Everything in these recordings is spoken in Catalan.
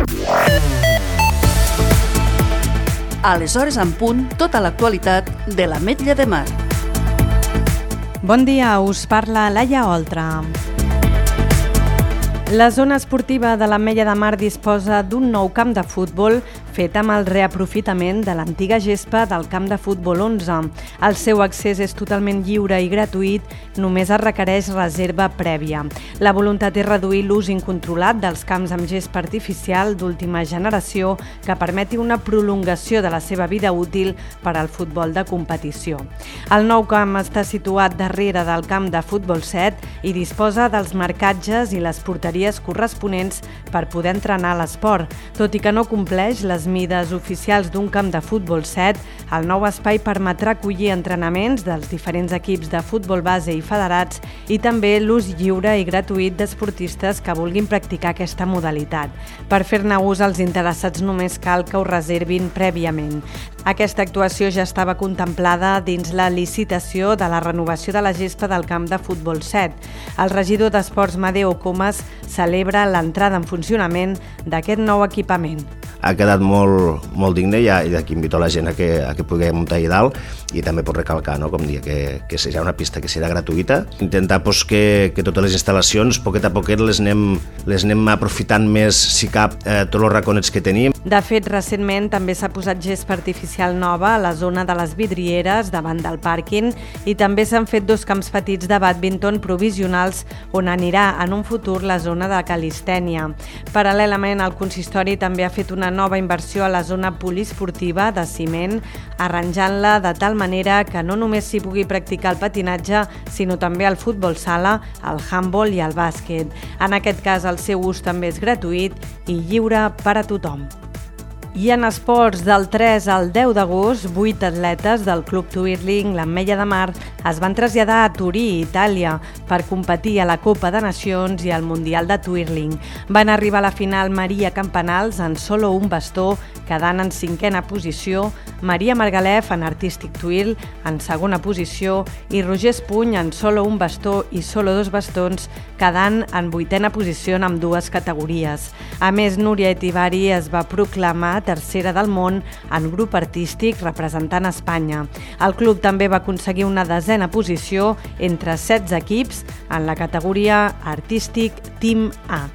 Aleshores en punt, tota l'actualitat de l'Ametlla de Mar. Bon dia, us parla Laia Oltra. La zona esportiva de l'Ametlla de Mar disposa d'un nou camp de futbol fet amb el reaprofitament de l'antiga gespa del camp de futbol 11. El seu accés és totalment lliure i gratuït, només es requereix reserva prèvia. La voluntat és reduir l'ús incontrolat dels camps amb gespa artificial d'última generació que permeti una prolongació de la seva vida útil per al futbol de competició. El nou camp està situat darrere del camp de futbol 7 i disposa dels marcatges i les porteries corresponents per poder entrenar l'esport. Tot i que no compleix les mides oficials d'un camp de futbol 7, el nou espai permetrà acollir entrenaments dels diferents equips de futbol base i federats i també l'ús lliure i gratuït d'esportistes que vulguin practicar aquesta modalitat. Per fer-ne ús, els interessats només cal que ho reservin prèviament. Aquesta actuació ja estava contemplada dins la licitació de la renovació de la gespa del camp de futbol 7. El regidor d'Esports, Madeo Comas, celebra l'entrada en funcionament d'aquest nou equipament. Ha quedat molt digne i aquí invito a la gent a que pugui muntar allà dalt i també pot recalcar, no? Com dir, que serà una pista que serà gratuïta. Intentar que totes les instal·lacions, poquet a poquet, les anem aprofitant més, si cap, tots els raconets que tenim. De fet, recentment també s'ha posat gespa artificial nova a la zona de les vidrieres davant del pàrquing i també s'han fet 2 camps petits de bàdminton provisionals on anirà en un futur la zona de calistènia. Paral·lelament, el consistori també ha fet una nova inversió a la zona poliesportiva de ciment, arranjant-la de tal manera que no només s'hi pugui practicar el patinatge, sinó també el futbol sala, el handbol i el bàsquet. En aquest cas, el seu ús també és gratuït i lliure per a tothom. I en esports, del 3 al 10 d'agost, 8 atletes del Club Twirling l'Ametlla de Mar es van traslladar a Turí, Itàlia, per competir a la Copa de Nacions i al Mundial de Twirling. Van arribar a la final Maria Campanals en solo un bastó, quedant en 5a posició, Maria Margalef en Artistic Twirl en 2a posició i Roger Espuny en solo un bastó i solo 2 bastons, quedant en 8a posició en ambdues categories. A més, Núria Etivari es va proclamar tercera del món en grup artístic representant Espanya. El club també va aconseguir una 10a posició entre 16 equips en la categoria Artístic Team A.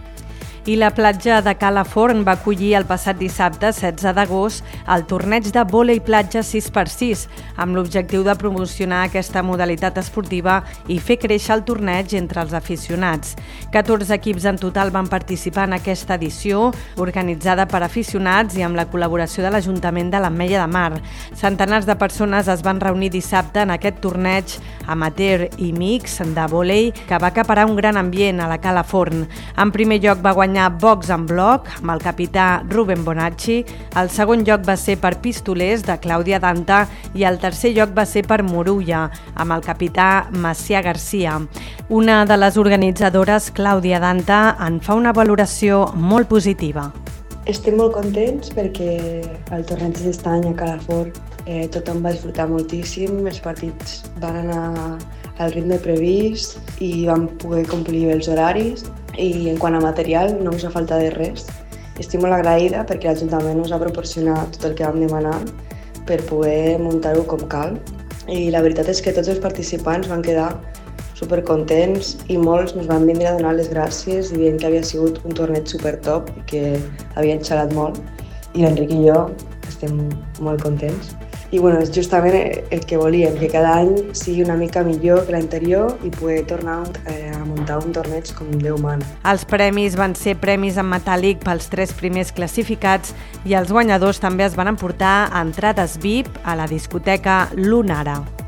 I la platja de Cala Forn va acollir el passat dissabte, 16 d'agost, el torneig de vòlei platja 6x6, amb l'objectiu de promocionar aquesta modalitat esportiva i fer créixer el torneig entre els aficionats. 14 equips en total van participar en aquesta edició, organitzada per aficionats i amb la col·laboració de l'Ajuntament de l'Ametlla de Mar. Centenars de persones es van reunir dissabte en aquest torneig amateur i mix de vòlei que va acaparar un gran ambient a la Cala Forn. En primer lloc va guanyar box en bloc amb el capità Rubén Bonacci, el segon lloc va ser per pistolers de Clàudia Danta i el tercer lloc va ser per Morulla amb el capità Macià Garcia. Una de les organitzadores, Clàudia Danta, en fa una valoració molt positiva. Estem molt contents perquè el torneig d'est any a Cala Forn tothom va disfrutar moltíssim, els partits van anar al ritme previst i vam poder complir els horaris i en quant a material no ens ha faltat de res. Estic molt agraïda perquè l'Ajuntament ens ha proporcionat tot el que vam demanar per poder muntar-ho com cal i la veritat és que tots els participants van quedar supercontents i molts ens van vindre a donar les gràcies i dient que havia sigut un torneig supertop i que havien xalat molt i l'Enric i jo estem molt contents. I és justament el que volíem, que cada any sigui una mica millor que l'anterior i poder tornar a muntar un torneig com Déu mana. Els premis van ser premis en metàl·lic pels 3 primers classificats i els guanyadors també es van emportar entrades VIP a la discoteca Lunara.